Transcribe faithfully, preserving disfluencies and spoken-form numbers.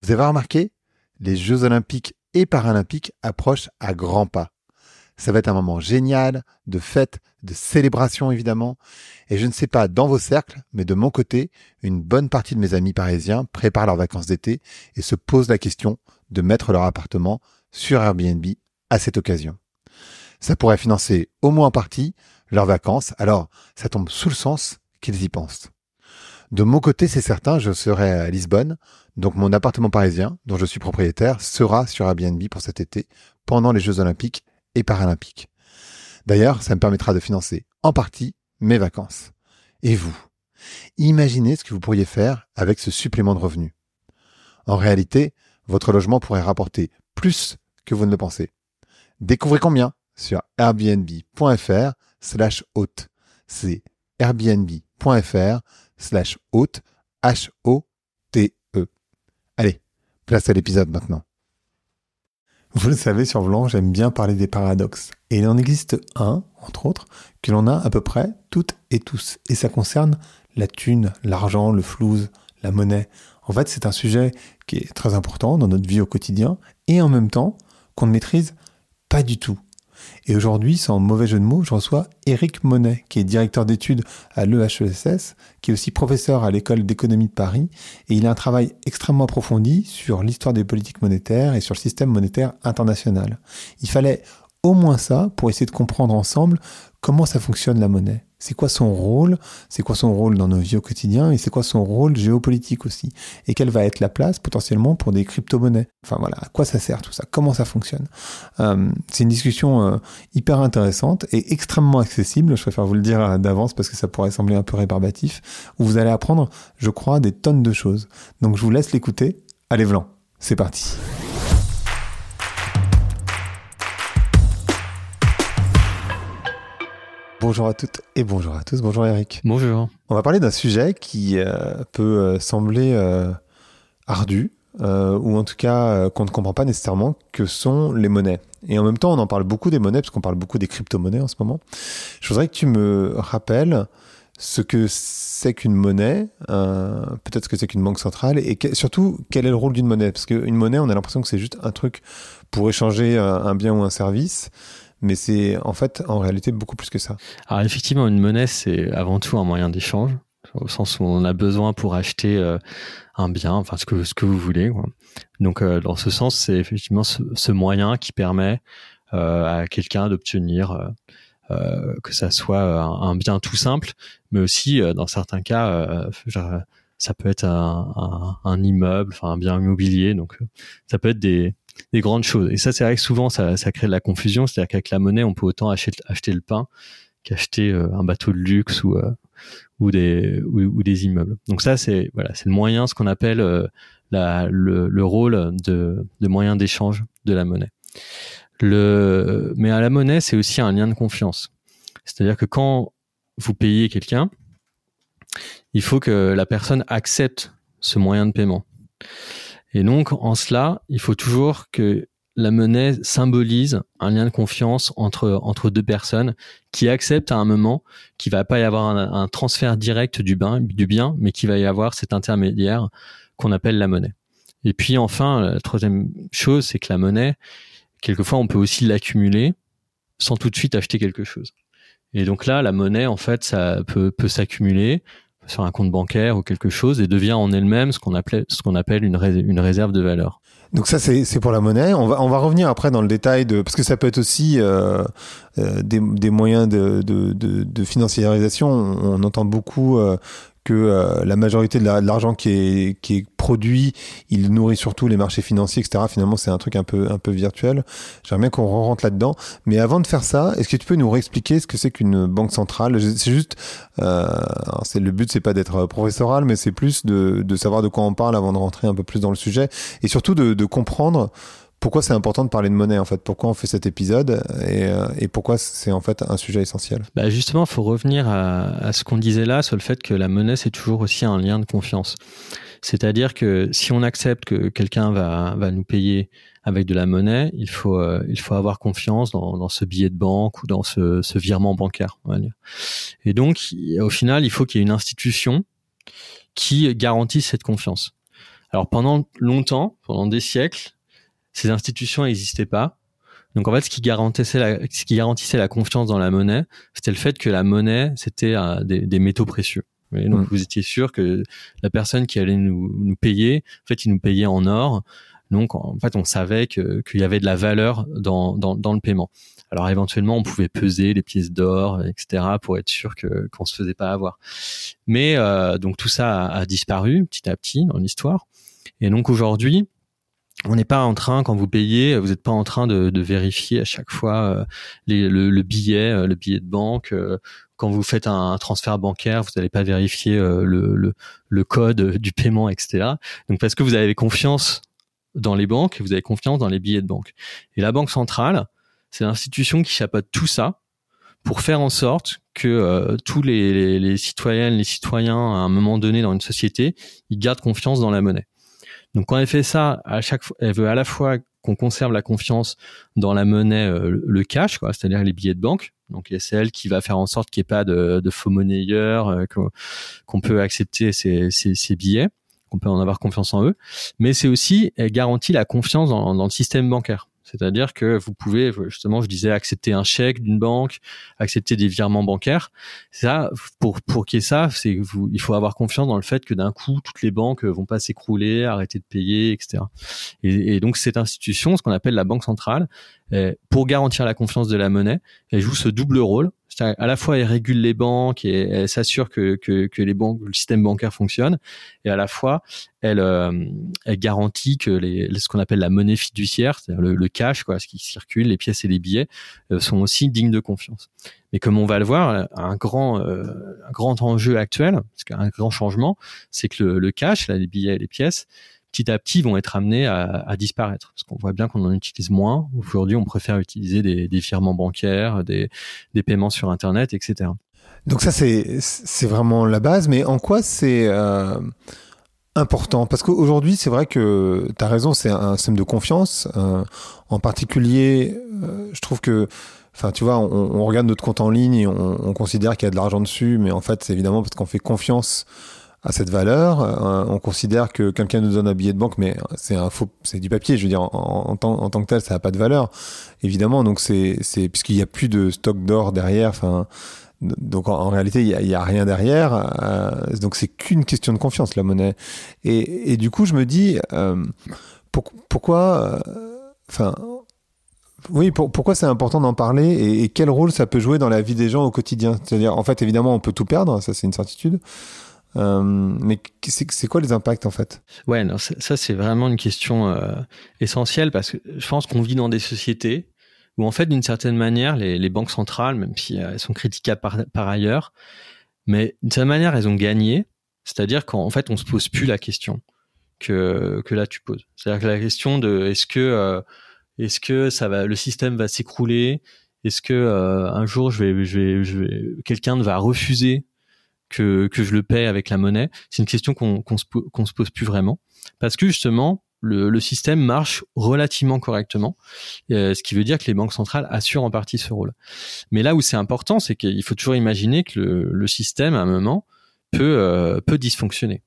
Vous avez remarqué, les Jeux Olympiques et Paralympiques approchent à grands pas. Ça va être un moment génial, de fête, de célébration évidemment. Et je ne sais pas dans vos cercles, mais de mon côté, une bonne partie de mes amis parisiens préparent leurs vacances d'été et se posent la question de mettre leur appartement sur Airbnb à cette occasion. Ça pourrait financer au moins en partie leurs vacances, alors ça tombe sous le sens qu'ils y pensent. De mon côté, c'est certain, je serai à Lisbonne, donc mon appartement parisien, dont je suis propriétaire, sera sur Airbnb pour cet été, pendant les Jeux Olympiques et Paralympiques. D'ailleurs, ça me permettra de financer en partie mes vacances. Et vous, imaginez ce que vous pourriez faire avec ce supplément de revenus. En réalité, votre logement pourrait rapporter plus que vous ne le pensez. Découvrez combien sur airbnb.fr slash hôte. C'est airbnb.fr slash hôte, H O T E. Allez, place à l'épisode maintenant. Vous le savez, sur Vlan, j'aime bien parler des paradoxes. Et il en existe un, entre autres, que l'on a à peu près toutes et tous. Et ça concerne la thune, l'argent, le flouze, la monnaie. En fait, c'est un sujet qui est très important dans notre vie au quotidien et en même temps qu'on ne maîtrise pas du tout. Et aujourd'hui, sans mauvais jeu de mots, je reçois Éric Monet, qui est directeur d'études à l'E H E S S, qui est aussi professeur à l'École d'économie de Paris, et il a un travail extrêmement approfondi sur l'histoire des politiques monétaires et sur le système monétaire international. Il fallait au moins ça pour essayer de comprendre ensemble comment ça fonctionne la monnaie. C'est quoi son rôle ? C'est quoi son rôle dans nos vies au quotidien ? Et c'est quoi son rôle géopolitique aussi ? Et quelle va être la place potentiellement pour des crypto-monnaies ? Enfin voilà, à quoi ça sert tout ça ? Comment ça fonctionne ? euh, C'est une discussion euh, hyper intéressante et extrêmement accessible, je préfère vous le dire d'avance parce que ça pourrait sembler un peu rébarbatif, où vous allez apprendre, je crois, des tonnes de choses. Donc je vous laisse l'écouter. Allez Vlan, c'est parti. Bonjour à toutes et bonjour à tous. Bonjour Eric. Bonjour. On va parler d'un sujet qui euh, peut euh, sembler euh, ardu, euh, ou en tout cas euh, qu'on ne comprend pas nécessairement, que sont les monnaies. Et en même temps, on en parle beaucoup des monnaies, parce qu'on parle beaucoup des crypto-monnaies en ce moment. Je voudrais que tu me rappelles ce que c'est qu'une monnaie, euh, peut-être ce que c'est qu'une banque centrale, et que, surtout, quel est le rôle d'une monnaie. Parce qu'une monnaie, on a l'impression que c'est juste un truc pour échanger un, un bien ou un service. Mais c'est en fait, en réalité, beaucoup plus que ça. Alors effectivement, une monnaie, c'est avant tout un moyen d'échange, au sens où on a besoin pour acheter euh, un bien, enfin ce que, ce que vous voulez, quoi. Donc euh, dans ce sens, c'est effectivement ce, ce moyen qui permet euh, à quelqu'un d'obtenir, euh, euh, que ça soit un, un bien tout simple, mais aussi, euh, dans certains cas, euh, genre, ça peut être un, un, un immeuble, enfin un bien immobilier, donc euh, ça peut être des... des grandes choses. Et ça, c'est vrai que souvent, ça, ça crée de la confusion. C'est-à-dire qu'avec la monnaie, on peut autant acheter, acheter le pain qu'acheter euh, un bateau de luxe ou, euh, ou, des, ou, ou des immeubles. Donc ça, c'est, voilà, c'est le moyen, ce qu'on appelle euh, la, le, le rôle de, de moyen d'échange de la monnaie. Le, mais à la monnaie, c'est aussi un lien de confiance. C'est-à-dire que quand vous payez quelqu'un, il faut que la personne accepte ce moyen de paiement. Et donc, en cela, il faut toujours que la monnaie symbolise un lien de confiance entre, entre deux personnes qui acceptent à un moment qu'il ne va pas y avoir un, un transfert direct du bien, du bien, mais qu'il va y avoir cet intermédiaire qu'on appelle la monnaie. Et puis enfin, la troisième chose, c'est que la monnaie, quelquefois, on peut aussi l'accumuler sans tout de suite acheter quelque chose. Et donc là, la monnaie, en fait, ça peut, peut s'accumuler sur un compte bancaire ou quelque chose et devient en elle-même ce qu'on appelle, ce qu'on appelle une, ré, une réserve de valeur. Donc ça, c'est, c'est pour la monnaie. On va, on va revenir après dans le détail de, parce que ça peut être aussi euh, euh, des, des moyens de, de, de, de financiarisation. On, on entend beaucoup euh, que euh, la majorité de, la, de l'argent qui est, qui est produit, il nourrit surtout les marchés financiers, et cetera. Finalement, c'est un truc un peu, un peu virtuel. J'aimerais bien qu'on rentre là-dedans. Mais avant de faire ça, est-ce que tu peux nous réexpliquer ce que c'est qu'une banque centrale ? C'est juste, euh, alors c'est, le but, c'est pas d'être professoral, mais c'est plus de, de savoir de quoi on parle avant de rentrer un peu plus dans le sujet. Et surtout de, de comprendre pourquoi c'est important de parler de monnaie, en fait. Pourquoi on fait cet épisode et, euh, et pourquoi c'est en fait un sujet essentiel. Bah justement, il faut revenir à, à ce qu'on disait là, sur le fait que la monnaie, c'est toujours aussi un lien de confiance. C'est-à-dire que si on accepte que quelqu'un va, va nous payer avec de la monnaie, il faut, euh, il faut avoir confiance dans, dans ce billet de banque ou dans ce, ce virement bancaire, on va dire. Et donc, au final, il faut qu'il y ait une institution qui garantisse cette confiance. Alors pendant longtemps, pendant des siècles, ces institutions n'existaient pas. Donc en fait, ce qui garantissait la, ce qui garantissait la confiance dans la monnaie, c'était le fait que la monnaie, c'était euh, des, des métaux précieux. Et donc mmh. vous étiez sûr que la personne qui allait nous, nous payer, en fait, il nous payait en or. Donc en fait, on savait que, qu'il y avait de la valeur dans, dans, dans le paiement. Alors éventuellement, on pouvait peser les pièces d'or, et cetera, pour être sûr que qu'on se faisait pas avoir. Mais euh, donc tout ça a, a disparu petit à petit dans l'histoire. Et donc aujourd'hui, on n'est pas en train, quand vous payez, vous n'êtes pas en train de, de vérifier à chaque fois euh, les, le, le billet, euh, le billet de banque. Euh, quand vous faites un, un transfert bancaire, vous n'allez pas vérifier euh, le, le, le code du paiement, et cetera. Donc parce que vous avez confiance dans les banques, vous avez confiance dans les billets de banque. Et la Banque centrale, c'est l'institution qui chapeaute tout ça pour faire en sorte que euh, tous les, les, les citoyennes, les citoyens, à un moment donné dans une société, ils gardent confiance dans la monnaie. Donc quand elle fait ça, à chaque fois, elle veut à la fois qu'on conserve la confiance dans la monnaie, euh, le cash, quoi, c'est-à-dire les billets de banque. Donc c'est elle qui va faire en sorte qu'il n'y ait pas de, de faux monnayeurs, euh, qu'on, qu'on peut accepter ces, ces, ces billets, qu'on peut en avoir confiance en eux. Mais c'est aussi, elle garantit la confiance dans, dans le système bancaire. C'est-à-dire que vous pouvez, justement, je disais, accepter un chèque d'une banque, accepter des virements bancaires. Ça, pour pour qu'il y ait ça, c'est que vous, il faut avoir confiance dans le fait que d'un coup, toutes les banques vont pas s'écrouler, arrêter de payer, et cetera. Et, et donc cette institution, ce qu'on appelle la Banque centrale, pour garantir la confiance de la monnaie, elle joue ce double rôle. C'est-à-dire, à la fois, elle régule les banques et elle s'assure que que que les banques, le système bancaire fonctionne, et à la fois, elle euh, elle garantit que les ce qu'on appelle la monnaie fiduciaire, c'est-à-dire le, le cash, quoi, ce qui circule, les pièces et les billets, euh, sont aussi dignes de confiance. Mais comme on va le voir, un grand euh, un grand enjeu actuel, parce qu'un grand changement, c'est que le, le cash, là, les billets et les pièces, petit à petit vont être amenés à, à disparaître, parce qu'on voit bien qu'on en utilise moins. Aujourd'hui, on préfère utiliser des, des virements bancaires, des, des paiements sur Internet, et cetera. Donc ça, c'est, c'est vraiment la base, mais en quoi c'est euh, important ? Parce qu'aujourd'hui, c'est vrai que tu as raison, c'est un système de confiance. Euh, en particulier, euh, je trouve que, enfin, tu vois, on, on regarde notre compte en ligne et on, on considère qu'il y a de l'argent dessus, mais en fait, c'est évidemment parce qu'on fait confiance à cette valeur. Euh, on considère que quelqu'un nous donne un billet de banque, mais c'est un faux, c'est du papier. Je veux dire, en, en, tant, en tant que tel, ça n'a pas de valeur, évidemment. Donc c'est, c'est puisqu'il n'y a plus de stock d'or derrière. Enfin, donc en, en réalité, il y a, il y a rien derrière. Euh, donc c'est qu'une question de confiance, la monnaie. Et, et du coup, je me dis, euh, pour, pourquoi, enfin. Euh, Oui, pour, pourquoi c'est important d'en parler et, et quel rôle ça peut jouer dans la vie des gens au quotidien ? C'est-à-dire, en fait, évidemment, on peut tout perdre, ça c'est une certitude. Euh, mais c'est, c'est quoi les impacts en fait ? Ouais, non, ça, ça c'est vraiment une question euh, essentielle, parce que je pense qu'on vit dans des sociétés où en fait d'une certaine manière les, les banques centrales, même si euh, elles sont critiquables par, par ailleurs, mais d'une certaine manière elles ont gagné, c'est-à-dire qu'en fait on se pose plus la question que que là tu poses. C'est-à-dire que la question de est-ce que euh, est-ce que ça va, le système va s'écrouler, est-ce que euh, un jour je vais je vais je vais quelqu'un va refuser que que je le paie avec la monnaie, c'est une question qu'on qu'on se qu'on se pose plus vraiment, parce que justement le le système marche relativement correctement, euh, ce qui veut dire que les banques centrales assurent en partie ce rôle. Mais là où c'est important, c'est qu'il faut toujours imaginer que le le système à un moment peut euh, peut dysfonctionner.